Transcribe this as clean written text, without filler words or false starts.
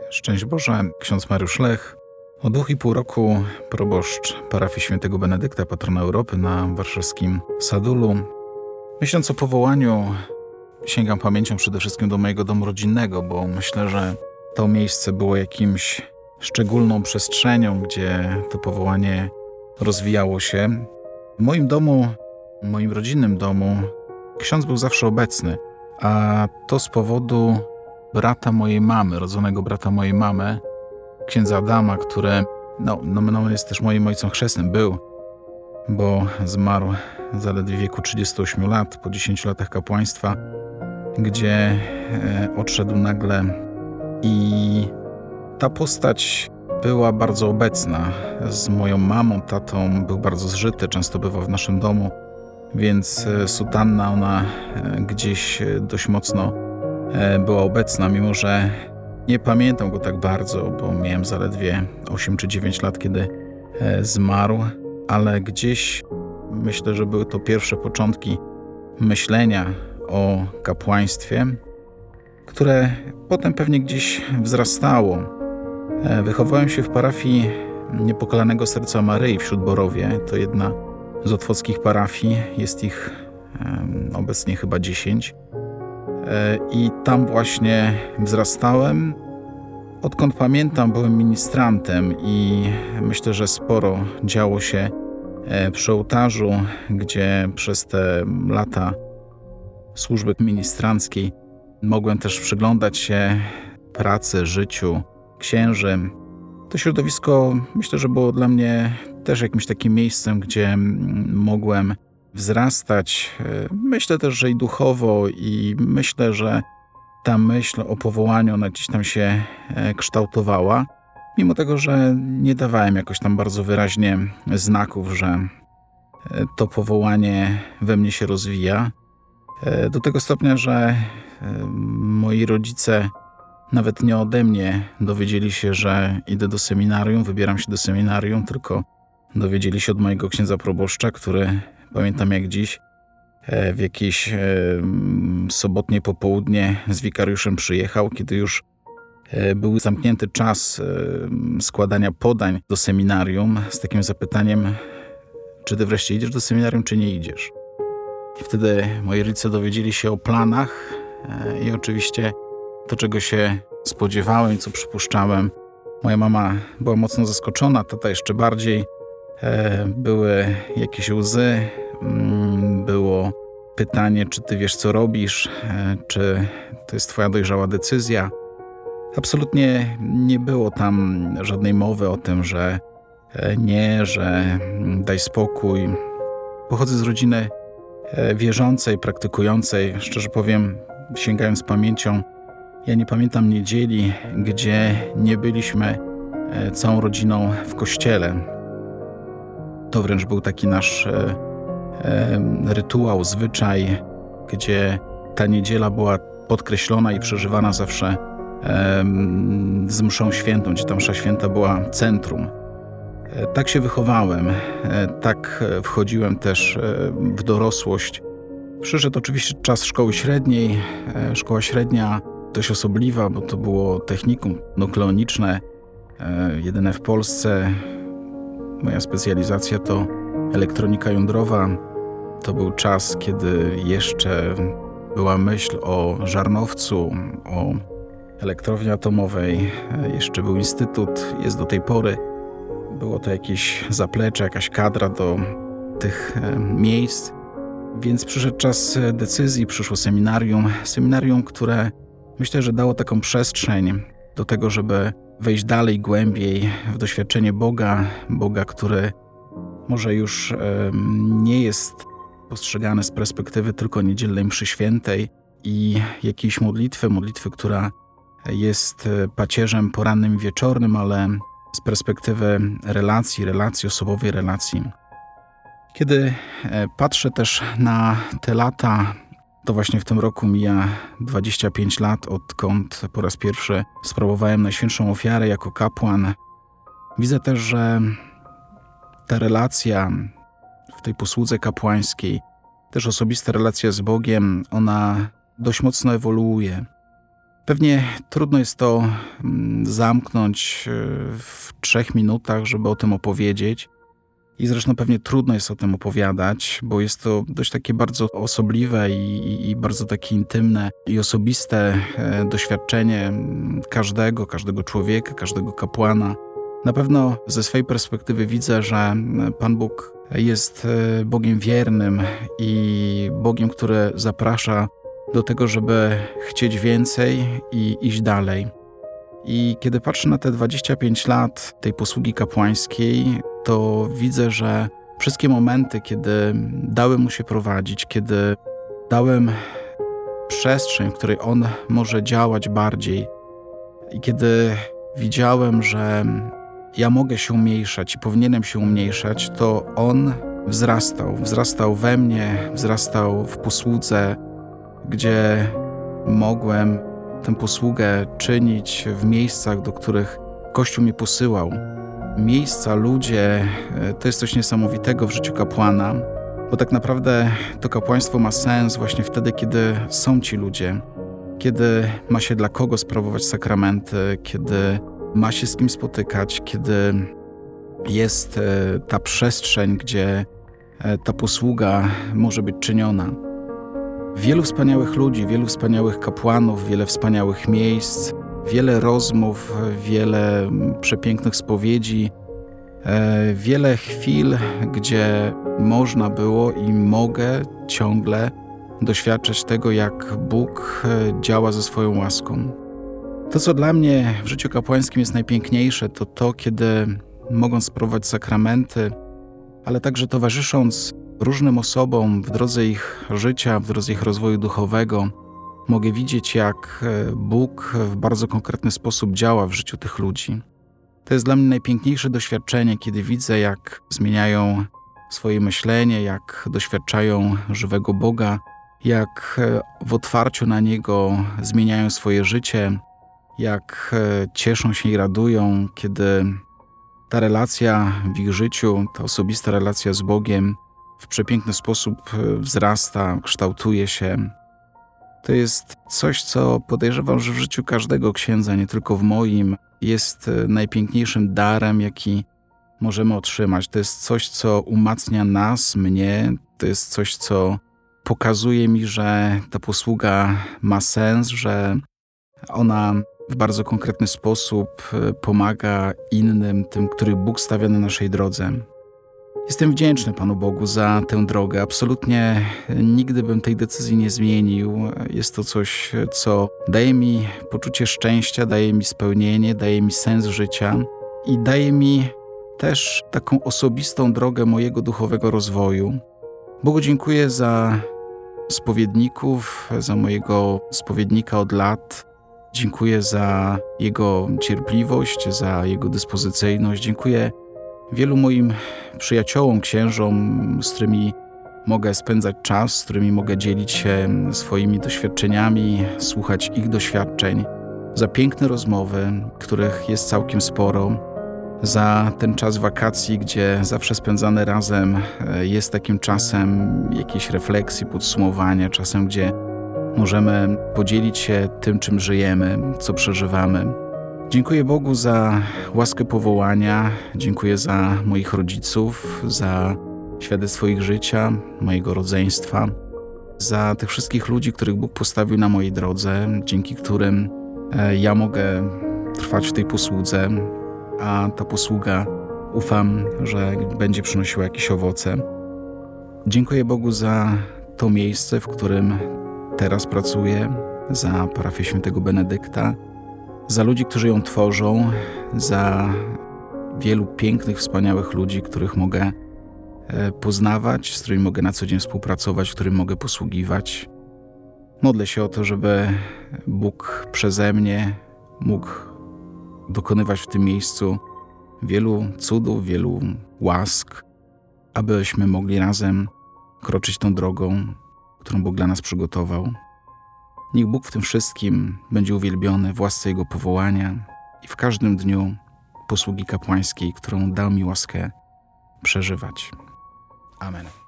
Szczęść Boże, ksiądz Mariusz Lech. Od 2,5 roku proboszcz parafii świętego Benedykta, patrona Europy na warszawskim Sadulu. Myśląc o powołaniu, sięgam pamięcią przede wszystkim do mojego domu rodzinnego, bo myślę, że to miejsce było jakimś szczególną przestrzenią, gdzie to powołanie rozwijało się. W moim domu, w moim rodzinnym domu, ksiądz był zawsze obecny, a to z powodu brata mojej mamy, rodzonego brata mojej mamy, księdza Adama, który nomen jest też moim ojcem chrzestnym, był, bo zmarł zaledwie w wieku 38 lat, po 10 latach kapłaństwa, gdzie odszedł nagle i ta postać była bardzo obecna. Z moją mamą, tatą był bardzo zżyty, często bywał w naszym domu, więc sutanna ona gdzieś dość mocno była obecna, mimo że nie pamiętam go tak bardzo, bo miałem zaledwie 8 czy 9 lat, kiedy zmarł, ale gdzieś myślę, że były to pierwsze początki myślenia o kapłaństwie, które potem pewnie gdzieś wzrastało. Wychowałem się w parafii Niepokalanego Serca Maryi w Śródborowie. To jedna z otwockich parafii, jest ich obecnie chyba 10. I tam właśnie wzrastałem. Odkąd pamiętam, byłem ministrantem i myślę, że sporo działo się przy ołtarzu, gdzie przez te lata służby ministranckiej mogłem też przyglądać się pracy, życiu księży. To środowisko myślę, że było dla mnie też jakimś takim miejscem, gdzie mogłem wzrastać. Myślę też, że i duchowo, i myślę, że ta myśl o powołaniu, ona gdzieś tam się kształtowała, mimo tego, że nie dawałem jakoś tam bardzo wyraźnie znaków, że to powołanie we mnie się rozwija. Do tego stopnia, że moi rodzice nawet nie ode mnie dowiedzieli się, że idę do seminarium, wybieram się do seminarium, tylko dowiedzieli się od mojego księdza proboszcza, który, pamiętam jak dziś, w jakieś sobotnie popołudnie z wikariuszem przyjechał, kiedy już był zamknięty czas składania podań do seminarium z takim zapytaniem, czy ty wreszcie idziesz do seminarium, czy nie idziesz. I wtedy moi rodzice dowiedzieli się o planach i oczywiście to, czego się spodziewałem, co przypuszczałem. Moja mama była mocno zaskoczona, tata jeszcze bardziej. Były jakieś łzy, było pytanie, czy ty wiesz, co robisz, czy to jest twoja dojrzała decyzja. Absolutnie nie było tam żadnej mowy o tym, że nie, że daj spokój. Pochodzę z rodziny wierzącej, praktykującej. Szczerze powiem, sięgając pamięcią, ja nie pamiętam niedzieli, gdzie nie byliśmy całą rodziną w kościele. To wręcz był taki nasz rytuał, zwyczaj, gdzie ta niedziela była podkreślona i przeżywana zawsze z mszą świętą, gdzie ta msza święta była centrum. Tak się wychowałem, tak wchodziłem też w dorosłość. Przyszedł oczywiście czas szkoły średniej. Szkoła średnia dość osobliwa, bo to było technikum nukleoniczne, jedyne w Polsce. Moja specjalizacja to elektronika jądrowa. To był czas, kiedy jeszcze była myśl o żarnowcu, o elektrowni atomowej. Jeszcze był instytut, jest do tej pory. Było to jakieś zaplecze, jakaś kadra do tych miejsc. Więc przyszedł czas decyzji, przyszło seminarium. Seminarium, które myślę, że dało taką przestrzeń do tego, żeby wejść dalej, głębiej w doświadczenie Boga. Boga, który może już nie jest postrzegany z perspektywy tylko niedzielnej mszy świętej i jakiejś modlitwy, która jest pacierzem porannym i wieczornym, ale z perspektywy relacji osobowej relacji. Kiedy patrzę też na te lata, to właśnie w tym roku mija 25 lat, odkąd po raz pierwszy sprawowałem Najświętszą Ofiarę jako kapłan. Widzę też, że ta relacja w tej posłudze kapłańskiej, też osobista relacja z Bogiem, ona dość mocno ewoluuje. Pewnie trudno jest to zamknąć w 3 minutach, żeby o tym opowiedzieć. I zresztą pewnie trudno jest o tym opowiadać, bo jest to dość takie bardzo osobliwe i bardzo takie intymne i osobiste doświadczenie każdego człowieka, każdego kapłana. Na pewno ze swojej perspektywy widzę, że Pan Bóg jest Bogiem wiernym i Bogiem, który zaprasza do tego, żeby chcieć więcej i iść dalej. I kiedy patrzę na te 25 lat tej posługi kapłańskiej, to widzę, że wszystkie momenty, kiedy dałem mu się prowadzić, kiedy dałem przestrzeń, w której on może działać bardziej i kiedy widziałem, że ja mogę się umniejszać i powinienem się umniejszać, to on wzrastał we mnie, wzrastał w posłudze, gdzie mogłem tę posługę czynić w miejscach, do których Kościół mnie posyłał. Miejsca, ludzie, to jest coś niesamowitego w życiu kapłana, bo tak naprawdę to kapłaństwo ma sens właśnie wtedy, kiedy są ci ludzie, kiedy ma się dla kogo sprawować sakramenty, kiedy ma się z kim spotykać, kiedy jest ta przestrzeń, gdzie ta posługa może być czyniona. Wielu wspaniałych ludzi, wielu wspaniałych kapłanów, wiele wspaniałych miejsc, wiele rozmów, wiele przepięknych spowiedzi, wiele chwil, gdzie można było i mogę ciągle doświadczać tego, jak Bóg działa ze swoją łaską. To, co dla mnie w życiu kapłańskim jest najpiękniejsze, to to, kiedy mogąc sprawować sakramenty, ale także towarzysząc różnym osobom w drodze ich życia, w drodze ich rozwoju duchowego, mogę widzieć, jak Bóg w bardzo konkretny sposób działa w życiu tych ludzi. To jest dla mnie najpiękniejsze doświadczenie, kiedy widzę, jak zmieniają swoje myślenie, jak doświadczają żywego Boga, jak w otwarciu na Niego zmieniają swoje życie, jak cieszą się i radują, kiedy ta relacja w ich życiu, ta osobista relacja z Bogiem w przepiękny sposób wzrasta, kształtuje się. To jest coś, co podejrzewam, że w życiu każdego księdza, nie tylko w moim, jest najpiękniejszym darem, jaki możemy otrzymać. To jest coś, co umacnia nas, mnie. To jest coś, co pokazuje mi, że ta posługa ma sens, że ona w bardzo konkretny sposób pomaga innym, tym, których Bóg stawia na naszej drodze. Jestem wdzięczny Panu Bogu za tę drogę. Absolutnie nigdy bym tej decyzji nie zmienił. Jest to coś, co daje mi poczucie szczęścia, daje mi spełnienie, daje mi sens życia i daje mi też taką osobistą drogę mojego duchowego rozwoju. Bogu dziękuję za spowiedników, za mojego spowiednika od lat. Dziękuję za jego cierpliwość, za jego dyspozycyjność. Dziękuję wielu moim przyjaciołom, księżom, z którymi mogę spędzać czas, z którymi mogę dzielić się swoimi doświadczeniami, słuchać ich doświadczeń, za piękne rozmowy, których jest całkiem sporo, za ten czas wakacji, gdzie zawsze spędzany razem jest takim czasem jakiejś refleksji, podsumowania, czasem, gdzie możemy podzielić się tym, czym żyjemy, co przeżywamy. Dziękuję Bogu za łaskę powołania, dziękuję za moich rodziców, za świadectwo ich życia, mojego rodzeństwa, za tych wszystkich ludzi, których Bóg postawił na mojej drodze, dzięki którym ja mogę trwać w tej posłudze, a ta posługa ufam, że będzie przynosiła jakieś owoce. Dziękuję Bogu za to miejsce, w którym teraz pracuję, za parafię Świętego Benedykta, za ludzi, którzy ją tworzą, za wielu pięknych, wspaniałych ludzi, których mogę poznawać, z którymi mogę na co dzień współpracować, którym mogę posługiwać. Modlę się o to, żeby Bóg przeze mnie mógł dokonywać w tym miejscu wielu cudów, wielu łask, abyśmy mogli razem kroczyć tą drogą, którą Bóg dla nas przygotował. Niech Bóg w tym wszystkim będzie uwielbiony w łasce Jego powołania i w każdym dniu posługi kapłańskiej, którą dał mi łaskę przeżywać. Amen.